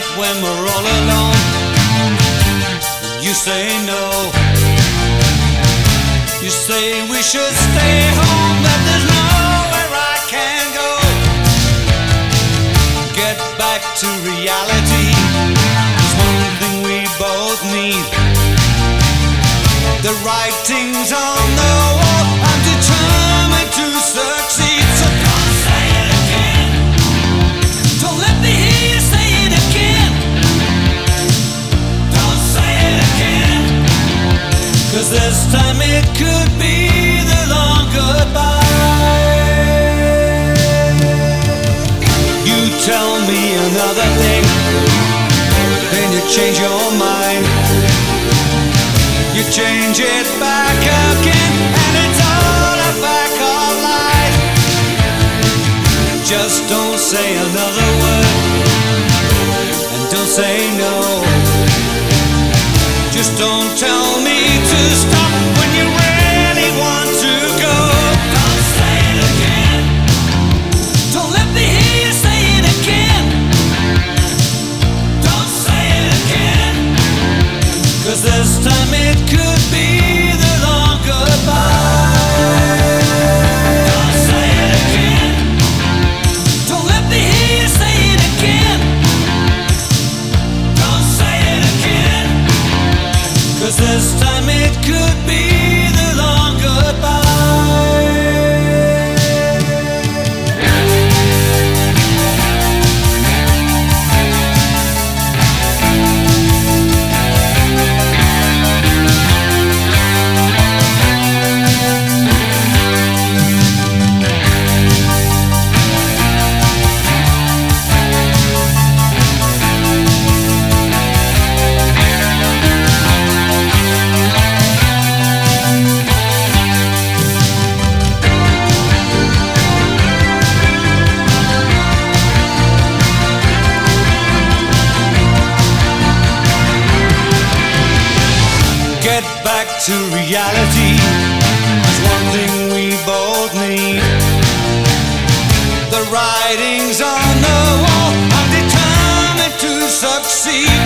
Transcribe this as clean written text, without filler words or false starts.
night when we're all alone, you say no. You say we should stay home, that there's nowhere I can go. Get back to reality, there's one thing we both need. The writing's on the wall, I'm determined to succeed. So don't say it again, don't let me hear you say it again. Don't say it again, 'cause this time it could be the long goodbye. You tell me another thing, then you change your mind. You change it back again, and it's all a back of lies. Just don't say another word, and don't say no. Just don't tell me to stop when you really want to go. Don't say it again, don't let me hear you say it again. Don't say it again, 'cause this time it could be the long goodbye. Don't say it again, don't let me hear you say it again. Don't say it again, 'cause this time it could be the long goodbye. Get back to reality, there's one thing we both need. The writing's on the wall, I'm determined to succeed.